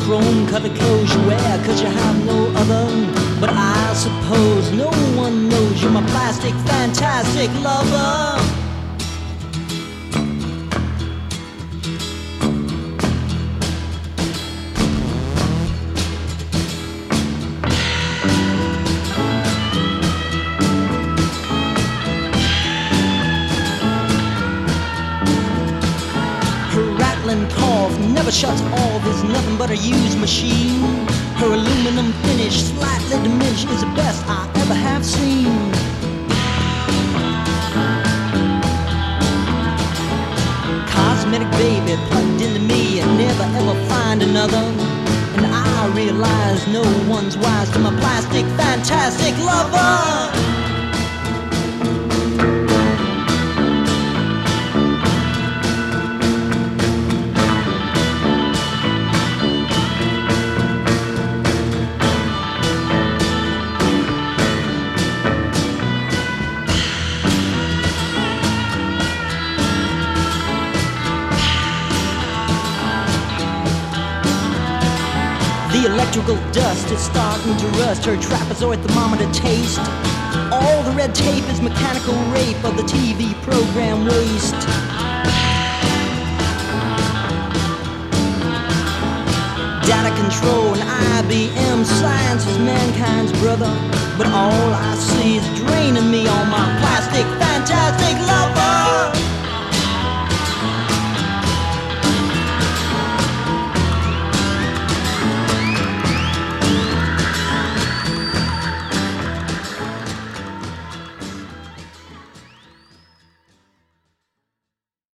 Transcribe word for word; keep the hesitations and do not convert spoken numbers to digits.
chrome colored clothes you wear, cause you have no other. But I suppose no one knows you're my plastic, fantastic lover. Cough never shuts off, is nothing but a used machine. Her aluminum finish, slightly diminished, is the best I ever have seen. Cosmetic baby plugged into me and never ever find another. And I realize no one's wise to my plastic, fantastic lover. The electrical dust is starting to rust her trapezoid thermometer taste. All the red tape is mechanical rape of the T V program waste. Data control and I B M science is mankind's brother. But all I see is draining me on my plastic, fantastic